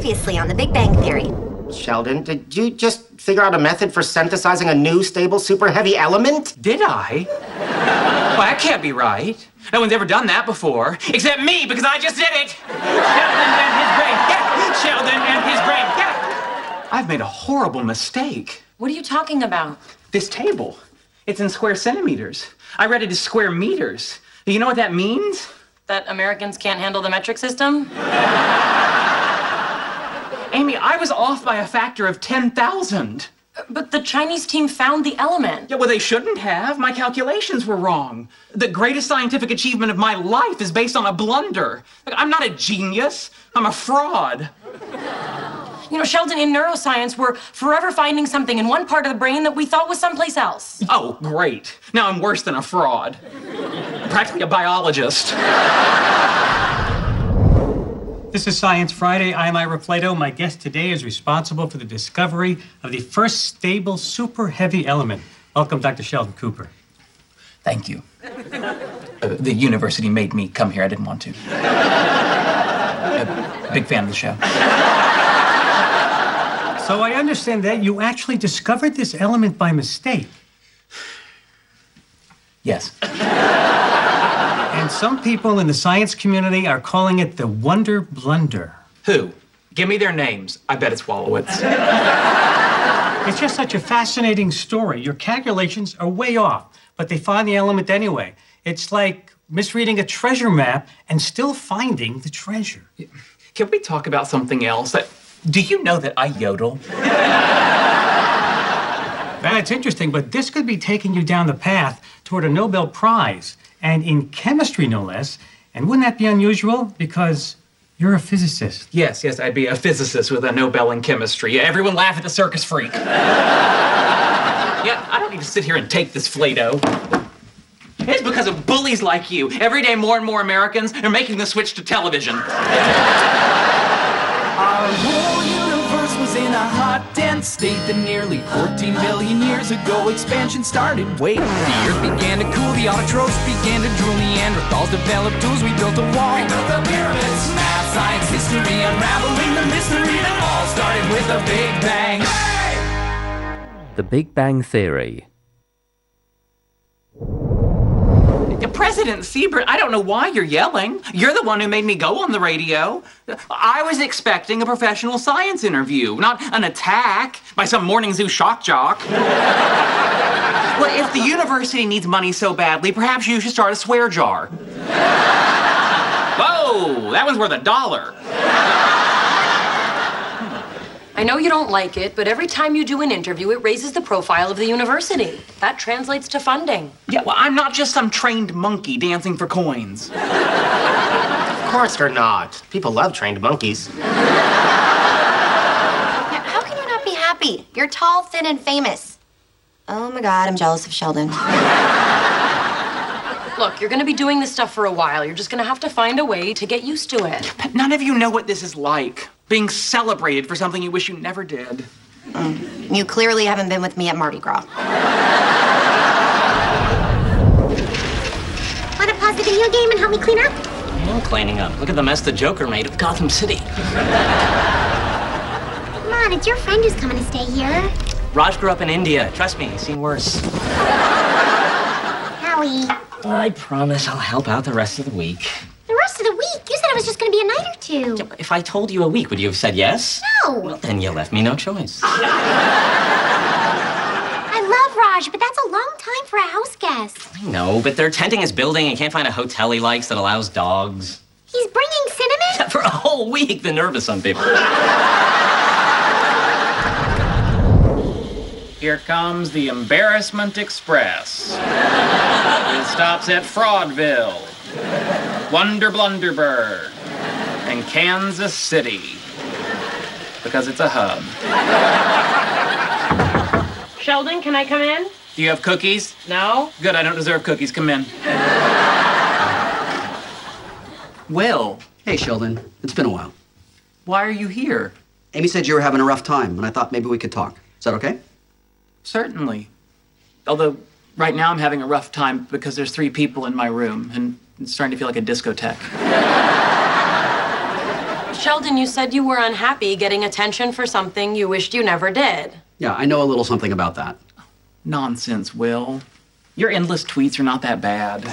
Previously on The Big Bang Theory. Sheldon, did you just figure out a method for synthesizing a new, stable, super heavy element? Did I? Well, that can't be right. No one's ever done that before. Except me, because I just did it! Sheldon and his brain. Get it! Sheldon and his brain. Get it! I've made a horrible mistake. What are you talking about? This table. It's in square centimeters. I read it as square meters. Do you know what that means? That Americans can't handle the metric system? Amy, I was off by a factor of 10,000. But the Chinese team found the element. Yeah, well, they shouldn't have. My calculations were wrong. The greatest scientific achievement of my life is based on a blunder. Like, I'm not a genius. I'm a fraud. You know, Sheldon, in neuroscience, we're forever finding something in one part of the brain that we thought was someplace else. Oh, great. Now I'm worse than a fraud. Practically a biologist. This is Science Friday. I'm Ira Flatow. My guest today is responsible for the discovery of the first stable super heavy element. Welcome, Dr. Sheldon Cooper. Thank you. The university made me come here. I didn't want to. Big fan of the show. So I understand that you actually discovered this element by mistake. Yes. And some people in the science community are calling it the Wonder Blunder. Who? Give me their names. I bet it's Wolowitz. It's just such a fascinating story. Your calculations are way off, but they find the element anyway. It's like misreading a treasure map and still finding the treasure. Can we talk about something else? Do you know that I yodel? That's interesting, but this could be taking you down the path toward a Nobel Prize, and in chemistry, no less. And wouldn't that be unusual? Because you're a physicist. Yes, I'd be a physicist with a Nobel in chemistry. Everyone laugh at the circus freak. Yeah, I don't need to sit here and take this Flatow. It's because of bullies like you. Every day, more and more Americans are making the switch to television. Our whole universe was in a hot, dense state that nearly 14 billion years ago expansion started. Wait, the earth began to cool, the autotrophs began to drool, Neanderthals developed tools, we built a wall. We built the pyramids. Math, science, history, unraveling the mystery that all started with a Big Bang. Hey! The Big Bang Theory. President Siebert, I don't know why you're yelling. You're the one who made me go on the radio. I was expecting a professional science interview, not an attack by some morning zoo shock jock. Well, if the university needs money so badly, perhaps you should start a swear jar. Whoa, that one's worth $1. I know you don't like it, but every time you do an interview, it raises the profile of the university. That translates to funding. Yeah, well, I'm not just some trained monkey dancing for coins. Of course you're not. People love trained monkeys. How can you not be happy? You're tall, thin, and famous. Oh my God, I'm jealous of Sheldon. Look, you're gonna be doing this stuff for a while. You're just gonna have to find a way to get used to it. But none of you know what this is like. Being celebrated for something you wish you never did. You clearly haven't been with me at Mardi Gras. Want to pause the video game and help me clean up? I'm cleaning up. Look at the mess the Joker made of Gotham City. Come on, it's your friend who's coming to stay here. Raj grew up in India. Trust me, he's seen worse. Howie. I promise I'll help out the rest of the week. The rest of the week? You said it was just going to be a night or two. If I told you a week, would you have said yes? No. Well, then you left me no choice. I love Raj, but that's a long time for a house guest. I know, but they're tenting his building and can't find a hotel he likes that allows dogs. He's bringing cinnamon? For a whole week, the nerve of some people. Here comes the Embarrassment Express. It stops at Fraudville, Wonder Blunderburg, and Kansas City. Because it's a hub. Sheldon, can I come in? Do you have cookies? No. Good, I don't deserve cookies. Come in. Will. Hey, Sheldon. It's been a while. Why are you here? Amy said you were having a rough time, and I thought maybe we could talk. Is that okay? Certainly. Although, right now I'm having a rough time because there's 3 people in my room, and it's starting to feel like a discotheque. Sheldon, you said you were unhappy getting attention for something you wished you never did. Yeah, I know a little something about that. Nonsense, Will. Your endless tweets are not that bad.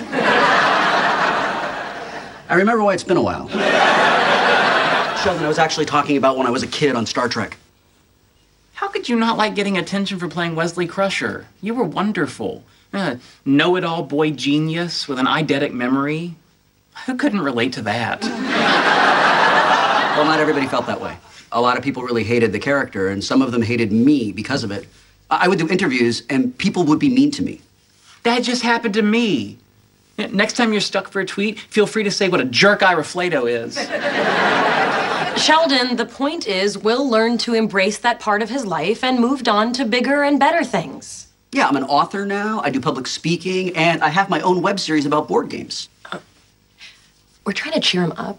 I remember why it's been a while. Sheldon, I was actually talking about when I was a kid on Star Trek. How could you not like getting attention for playing Wesley Crusher? You were wonderful. Know-it-all boy genius with an eidetic memory. Who couldn't relate to that? Well, not everybody felt that way. A lot of people really hated the character, and some of them hated me because of it. I would do interviews, and people would be mean to me. That just happened to me. Next time you're stuck for a tweet, feel free to say what a jerk Ira Flato is. Sheldon, the point is, Will learned to embrace that part of his life and moved on to bigger and better things. Yeah, I'm an author now. I do public speaking, and I have my own web series about board games. We're trying to cheer him up.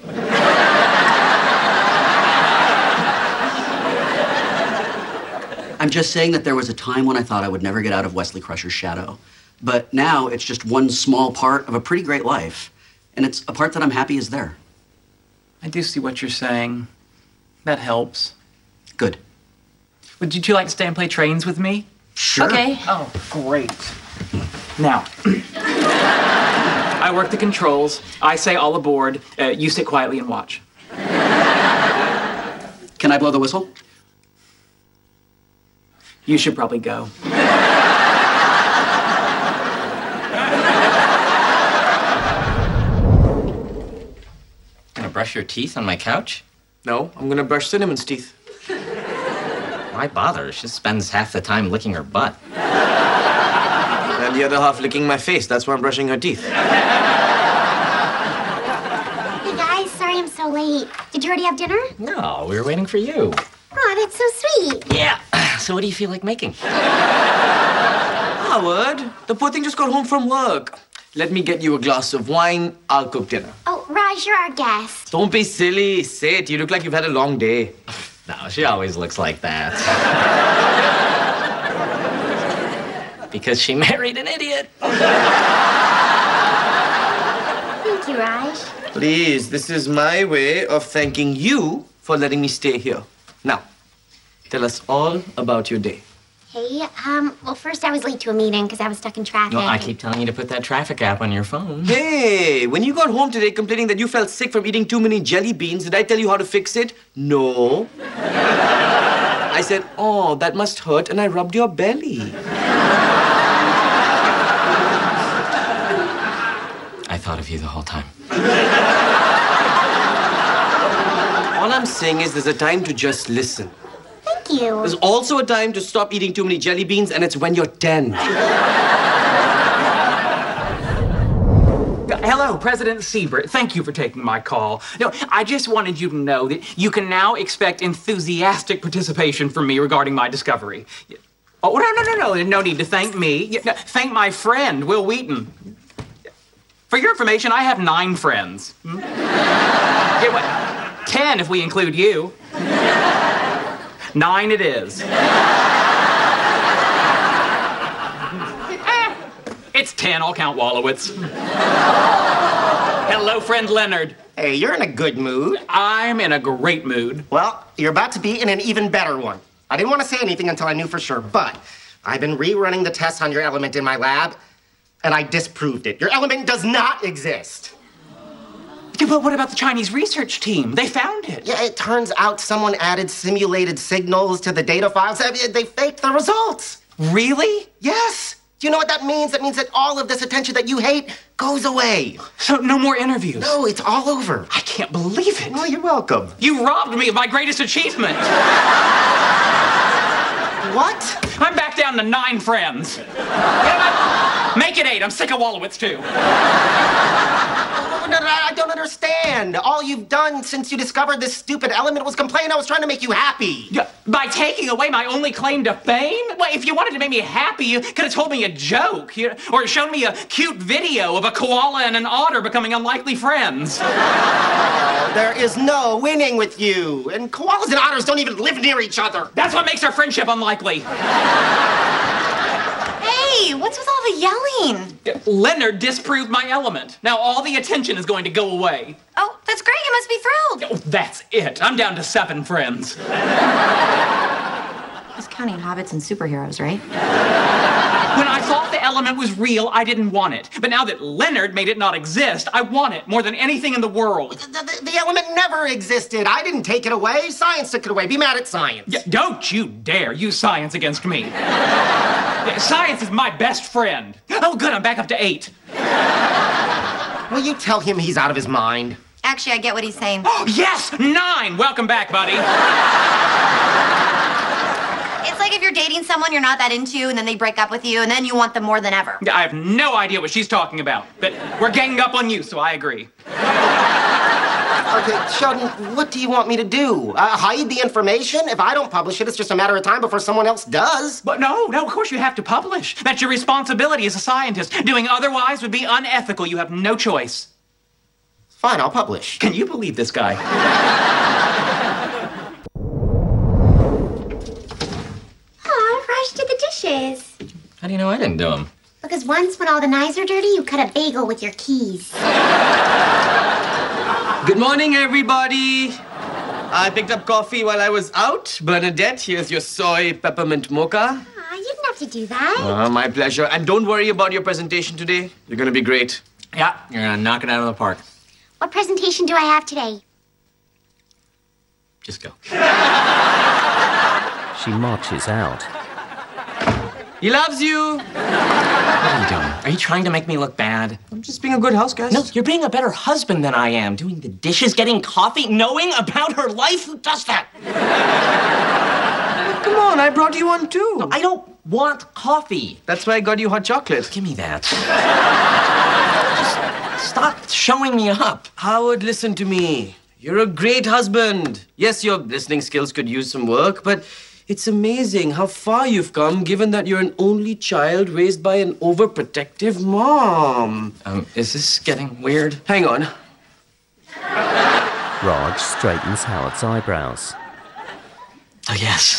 I'm just saying that there was a time when I thought I would never get out of Wesley Crusher's shadow. But now it's just one small part of a pretty great life. And it's a part that I'm happy is there. I do see what you're saying. That helps. Good. Would you two like to stay and play trains with me? Sure. Okay. Oh, great. Now, I work the controls. I say all aboard. You sit quietly and watch. Can I blow the whistle? You should probably go. Gonna brush your teeth on my couch? No, I'm gonna brush Cinnamon's teeth. Why bother? She spends half the time licking her butt. And the other half licking my face. That's why I'm brushing her teeth. Hey guys, sorry I'm so late. Did you already have dinner? No, we were waiting for you. Oh, that's so sweet. Yeah. So what do you feel like making? Howard, the poor thing just got home from work. Let me get you a glass of wine. I'll cook dinner. Oh, Raj, you're our guest. Don't be silly. Say it. You look like you've had a long day. No, she always looks like that. Because she married an idiot. Thank you, Raj. Please, this is my way of thanking you for letting me stay here. Now, tell us all about your day. Hey, well, first I was late to a meeting because I was stuck in traffic. No, I keep telling you to put that traffic app on your phone. Hey, when you got home today complaining that you felt sick from eating too many jelly beans, did I tell you how to fix it? No. I said, oh, that must hurt, and I rubbed your belly. I thought of you the whole time. All I'm saying is there's a time to just listen. Thank you. There's also a time to stop eating too many jelly beans, and it's when you're 10. Hello, President Siebert. Thank you for taking my call. No, I just wanted you to know that you can now expect enthusiastic participation from me regarding my discovery. Oh, no. No need to thank me. Thank my friend, Will Wheaton. For your information, I have 9 friends. 10 if we include you. 9 it is. It's 10, I'll count Wallowitz. Hello, friend Leonard. Hey, you're in a good mood. I'm in a great mood. Well, you're about to be in an even better one. I didn't want to say anything until I knew for sure, but I've been rerunning the tests on your element in my lab, and I disproved it. Your element does not exist. Yeah, but what about the Chinese research team? They found it. Yeah, it turns out someone added simulated signals to the data files. They faked the results. Really? Yes. Do you know what that means? That means that all of this attention that you hate goes away. So no more interviews? No, it's all over. I can't believe it. Well, you're welcome. You robbed me of my greatest achievement. What? I'm back down to 9 friends. Make it 8. I'm sick of Wallowitz, too. No, I don't understand. All you've done since you discovered this stupid element was complain. I was trying to make you happy. Yeah, by taking away my only claim to fame? Well, if you wanted to make me happy, you could have told me a joke, or shown me a cute video of a koala and an otter becoming unlikely friends. There is no winning with you. And koalas and otters don't even live near each other. That's what makes our friendship unlikely. Hey, Happy, what's with all the yelling? Leonard disproved my element. Now all the attention is going to go away. Oh, that's great. You must be thrilled. Oh, that's it. I'm down to 7 friends. He's counting hobbits and superheroes, right? When I thought the element was real, I didn't want it. But now that Leonard made it not exist, I want it more than anything in the world. The element never existed. I didn't take it away. Science took it away. Be mad at science. Yeah, don't you dare use science against me. Yeah, science is my best friend. Oh, good, I'm back up to 8. Will you tell him he's out of his mind? Actually, I get what he's saying. Oh, yes! 9! Welcome back, buddy. It's like if you're dating someone you're not that into, and then they break up with you, and then you want them more than ever. I have no idea what she's talking about, but we're ganging up on you, so I agree. Okay, Sheldon, what do you want me to do? Hide the information? If I don't publish it, it's just a matter of time before someone else does. But no, of course you have to publish. That's your responsibility as a scientist. Doing otherwise would be unethical. You have no choice. Fine, I'll publish. Can you believe this guy? Raj did the dishes. How do you know I didn't do them? Because once when all the knives are dirty, you cut a bagel with your keys. Good morning, everybody. I picked up coffee while I was out. Bernadette, here's your soy peppermint mocha. Aw, you didn't have to do that. My pleasure. And don't worry about your presentation today. You're gonna be great. Yeah, you're gonna knock it out of the park. What presentation do I have today? Just go. She marches out. He loves you. What are you doing? Are you trying to make me look bad? I'm just being a good house guest. No, you're being a better husband than I am. Doing the dishes, getting coffee, knowing about her life. Who does that? Come on, I brought you one too. No, I don't want coffee. That's why I got you hot chocolate. Give me that. Just stop showing me up. Howard, listen to me. You're a great husband. Yes, your listening skills could use some work, but it's amazing how far you've come given that you're an only child raised by an overprotective mom. Is this getting weird? Hang on. Raj straightens Howard's eyebrows. Oh, yes.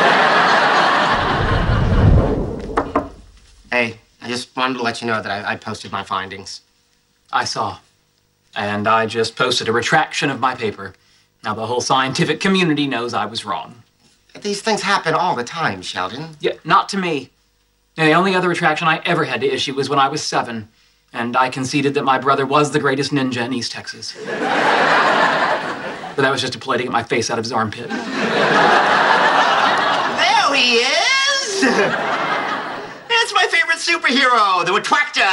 Hey, I just wanted to let you know that I posted my findings. I saw. And I just posted a retraction of my paper. Now the whole scientific community knows I was wrong. These things happen all the time, Sheldon. Yeah, not to me. And the only other retraction I ever had to issue was when I was 7. And I conceded that my brother was the greatest ninja in East Texas. But that was just a play to get my face out of his armpit. There he is! That's my favorite superhero, the Retractor!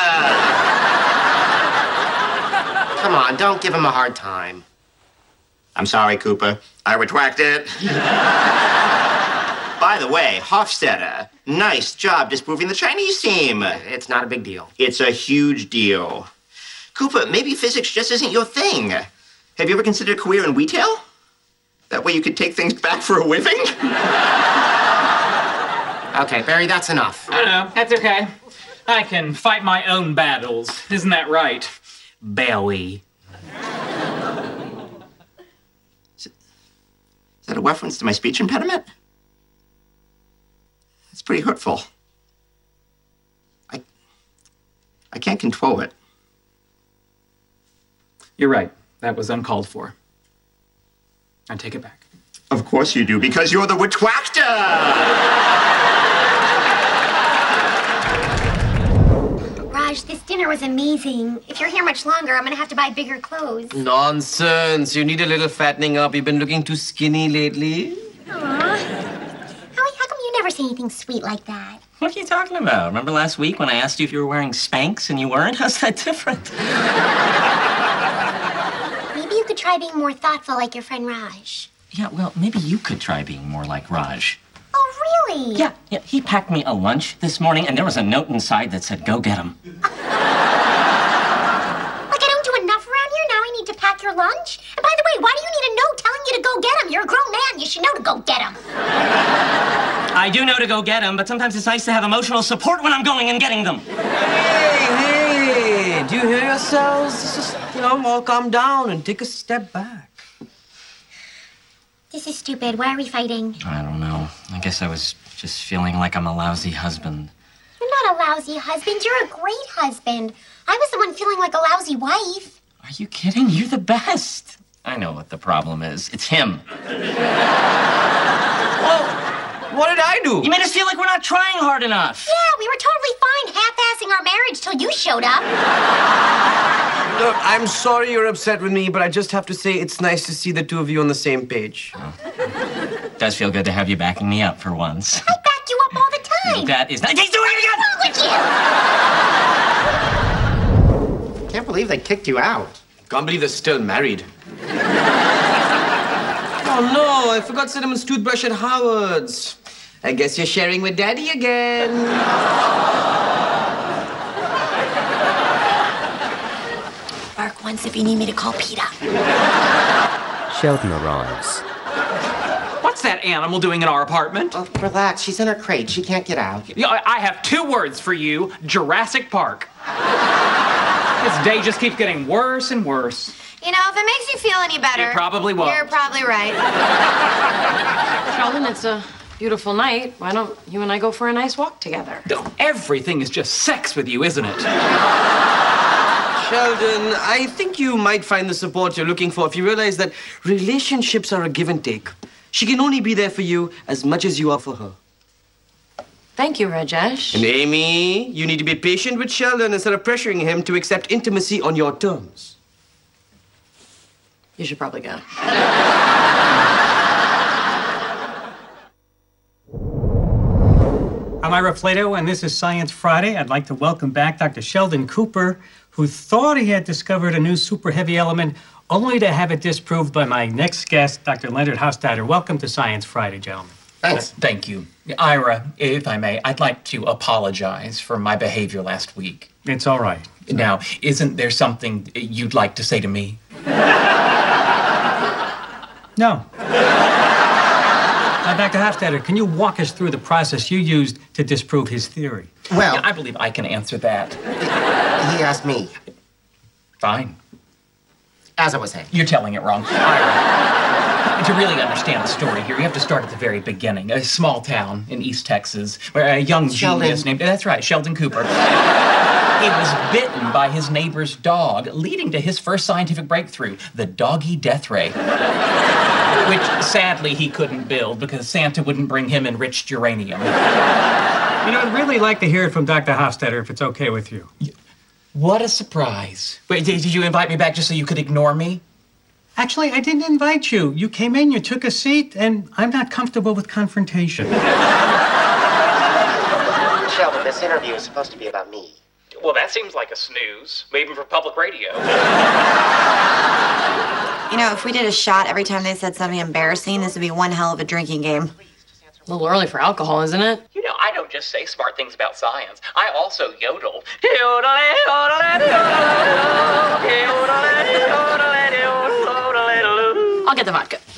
Come on, don't give him a hard time. I'm sorry, Cooper. I retract it. By the way, Hofstadter, nice job disproving the Chinese team. It's not a big deal. It's a huge deal. Cooper, maybe physics just isn't your thing. Have you ever considered a career in retail? That way you could take things back for a living? Okay, Barry, that's enough. I know, that's okay. I can fight my own battles. Isn't that right, Barry? Is that a reference to my speech impediment? It's pretty hurtful. I can't control it. You're right. That was uncalled for. I take it back. Of course you do, because you're the Retractor! Raj, this dinner was amazing. If you're here much longer, I'm gonna have to buy bigger clothes. Nonsense. You need a little fattening up. You've been looking too skinny lately. Aw. Howie, how come you never say anything sweet like that? What are you talking about? Remember last week when I asked you if you were wearing Spanx and you weren't? How's that different? Maybe you could try being more thoughtful like your friend Raj. Yeah, well, maybe you could try being more like Raj. Oh, really? Yeah, he packed me a lunch this morning, and there was a note inside that said, go get him. Like I don't do enough around here, now I need to pack your lunch? And by the way, why do you need a note telling you to go get him? You're a grown man, you should know to go get him. I do know to go get him, but sometimes it's nice to have emotional support when I'm going and getting them. Hey, do you hear yourselves? Just, all calm down and take a step back. This is stupid. Why are we fighting? I don't know. I guess I was just feeling like I'm a lousy husband. You're not not a lousy husband. You're a great husband. I was the one feeling like a lousy wife. Are you kidding? You're the best. I know what the problem is. It's him. Well, what did I do? You made us feel like we're not trying hard enough. Yeah, we were totally fine half-assing our marriage till you showed up. Look, I'm sorry you're upset with me, but I just have to say it's nice to see the two of you on the same page. It does feel good to have you backing me up for once. I back you up all the time. That is not... He's doing it again! What's wrong with you? Can't believe they kicked you out. Can't believe they're still married. Oh, no, I forgot Cinnamon's toothbrush at Howard's. I guess you're sharing with Daddy again. Bark once if you need me to call PETA. Sheldon arrives. What's that animal doing in our apartment? Oh, relax. She's in her crate. She can't get out. Yeah, I have 2 words for you. Jurassic Park. This day just keeps getting worse and worse. You know, if it makes you feel any better... It probably won't. You're probably right. Sheldon, it's a beautiful night. Why don't you and I go for a nice walk together? Everything is just sex with you, isn't it? Sheldon, I think you might find the support you're looking for if you realize that relationships are a give and take. She can only be there for you as much as you are for her. Thank you, Rajesh. And Amy, you need to be patient with Sheldon instead of pressuring him to accept intimacy on your terms. You should probably go. I'm Ira Flato, and this is Science Friday. I'd like to welcome back Dr. Sheldon Cooper, who thought he had discovered a new super heavy element, only to have it disproved by my next guest, Dr. Leonard Hofstadter. Welcome to Science Friday, gentlemen. Thanks. Thank you. Ira, if I may, I'd like to apologize for my behavior last week. It's all right. Now, isn't there something you'd like to say to me? No. Dr. Hofstadter, can you walk us through the process you used to disprove his theory? Well, I believe I can answer that. he asked me. Fine. As I was saying. You're telling it wrong. Ira, to really understand the story here, you have to start at the very beginning. A small town in East Texas where a young genius named... That's right, Sheldon Cooper. He was bitten by his neighbor's dog, leading to his first scientific breakthrough, the doggy death ray. Which, sadly, he couldn't build because Santa wouldn't bring him enriched uranium. You know, I'd really like to hear it from Dr. Hofstadter, if it's okay with you. What a surprise. Wait, did you invite me back just so you could ignore me? Actually, I didn't invite you. You came in, you took a seat, and I'm not comfortable with confrontation. Sheldon, this interview is supposed to be about me. Well, that seems like a snooze, even for public radio. You know, if we did a shot every time they said something embarrassing, this would be one hell of a drinking game. A little early for alcohol, isn't it? You know, I don't just say smart things about science. I also yodel. I'll get the vodka.